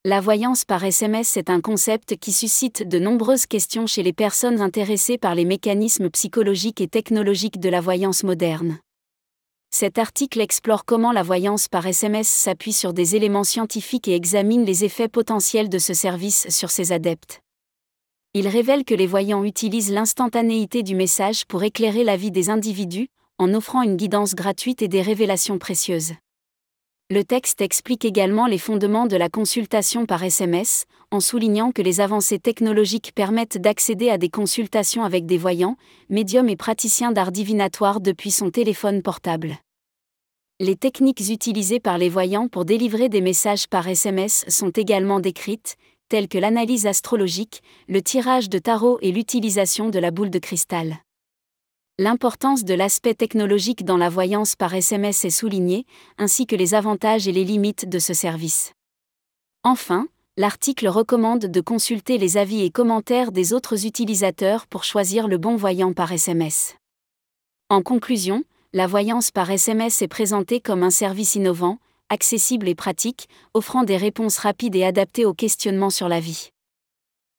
La voyance par SMS est un concept qui suscite de nombreuses questions chez les personnes intéressées par les mécanismes psychologiques et technologiques de la voyance moderne. Cet article explore comment la voyance par SMS s'appuie sur des éléments scientifiques et examine les effets potentiels de ce service sur ses adeptes. Il révèle que les voyants utilisent l'instantanéité du message pour éclairer la vie des individus, en offrant une guidance gratuite et des révélations précieuses. Le texte explique également les fondements de la consultation par SMS, en soulignant que les avancées technologiques permettent d'accéder à des consultations avec des voyants, médiums et praticiens d'art divinatoire depuis son téléphone portable. Les techniques utilisées par les voyants pour délivrer des messages par SMS sont également décrites, telles que l'analyse astrologique, le tirage de tarot et l'utilisation de la boule de cristal. L'importance de l'aspect technologique dans la voyance par SMS est soulignée, ainsi que les avantages et les limites de ce service. Enfin, l'article recommande de consulter les avis et commentaires des autres utilisateurs pour choisir le bon voyant par SMS. En conclusion, la voyance par SMS est présentée comme un service innovant, accessible et pratique, offrant des réponses rapides et adaptées aux questionnements sur la vie.